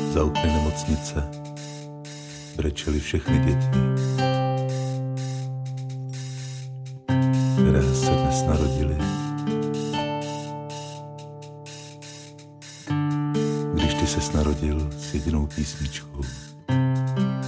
Za okny nemocnice brečely všechny děti, které se dnes narodily. Když ty ses narodil s jedinou písničkou,